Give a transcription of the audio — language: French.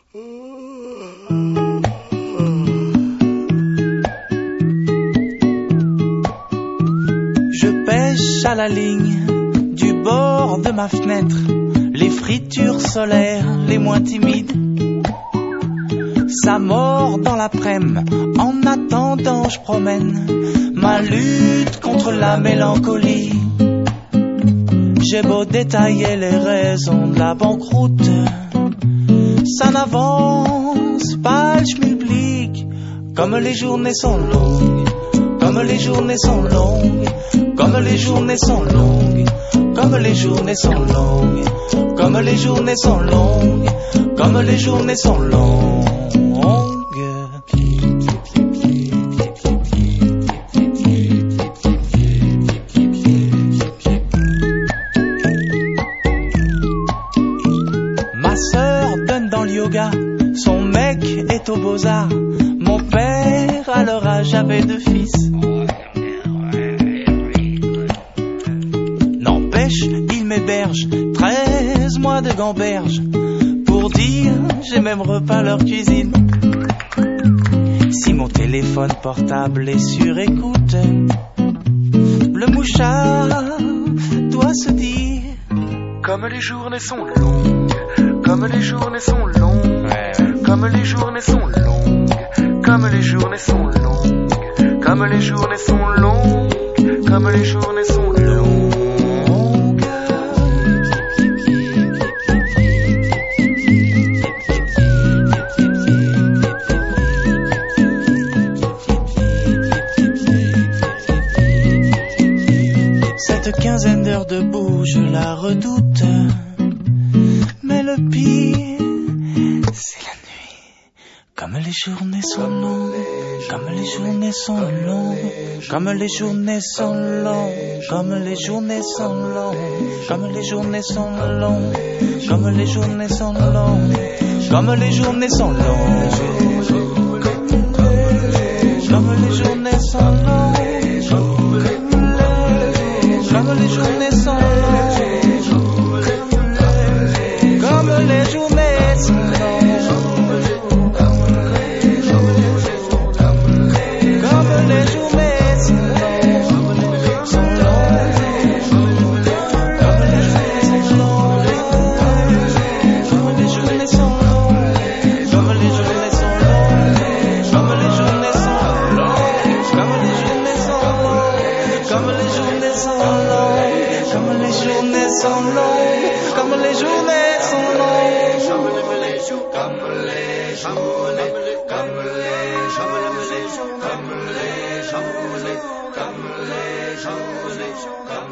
Je pêche à la ligne du bord de ma fenêtre, les fritures solaires les moins timides. Ça mord dans l'après-midi, en attendant je promène ma lutte contre la mélancolie. J'ai beau détailler les raisons de la banqueroute, ça n'avance pas le schmilblick. Comme les journées sont longues, comme les journées sont longues, comme les journées sont longues, comme les journées sont longues, comme les journées sont longues, comme les journées sont longues. Ma sœur donne dans le yoga, son mec est aux beaux-arts. Mon père à leur âge avait 2 fils. N'empêche, il m'héberge 13 mois de gamberge. Pour dire, j'ai même repeint leur cuisine. Si mon téléphone portable est sur écoute, le mouchard doit se dire: comme les journées sont longues, comme les journées sont longues, comme les journées sont longues, comme les journées sont longues, comme les journées sont longues, comme les journées sont longues. Cette quinzaine d'heures debout, je la redoute. Mais le pire, c'est la nuit. Comme les journées sont longues, comme les journées sont longues, comme les journées sont longues, comme les journées sont longues, comme les journées sont longues, comme les journées sont longues, comme les journées sont longues, comme les journées sont longues. Comme les journées sont longues, comme les journées sont longues, comme les journées sont longues.